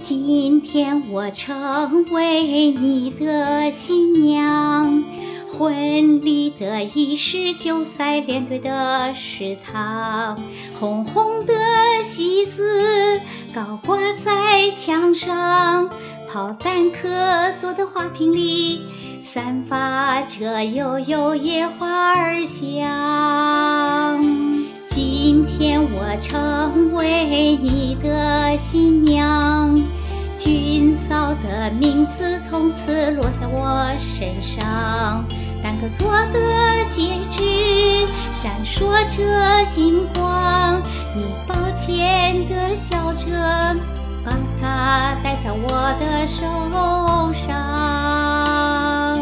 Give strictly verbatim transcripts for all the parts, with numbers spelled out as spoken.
今天我成为你的新娘，婚礼的仪式就在连队的食堂，红红的喜字高挂在墙上，炮弹壳做的花瓶里散发着悠悠野花儿香。今天我成为你的新娘，君嫂的名字从此落在我身上，单个做的戒指闪烁着金光，你抱歉地笑着，把它戴在我的手上。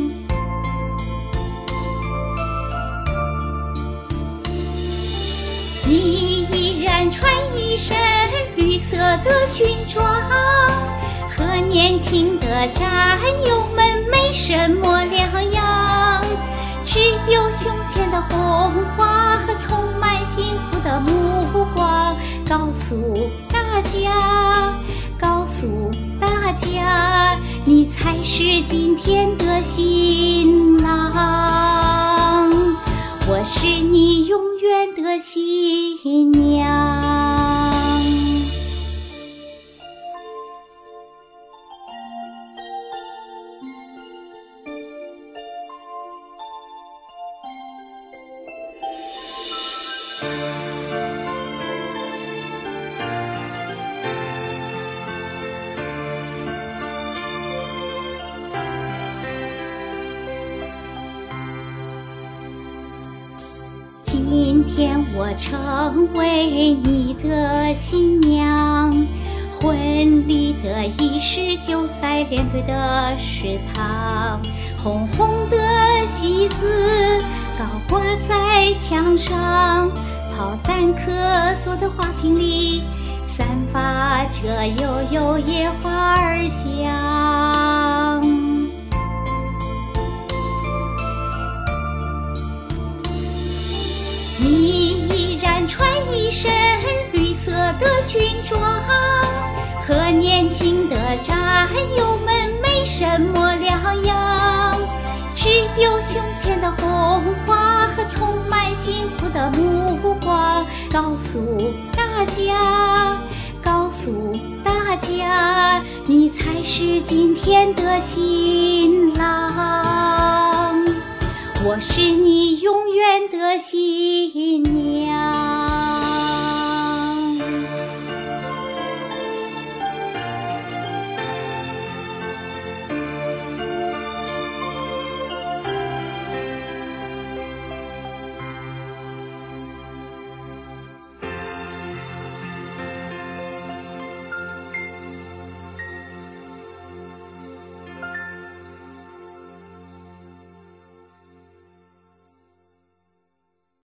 你依然穿一身绿色的军装，和年轻的战友们没什么两样，只有胸前的红花和充满幸福的目光，告诉大家，告诉大家，你才是今天的新郎，我是你永远的新娘。今天我成为你的新娘，婚礼的仪式就在连队的食堂，红红的喜字高挂在墙上，炮弹壳做的花瓶里散发着悠悠野花儿香。你依然穿一身绿色的军装，和年轻的战友们没什么两样，只有胸前的红花和充满幸福的目光，告诉大家，告诉大家，你才是今天的新郎，我是你永远的新娘。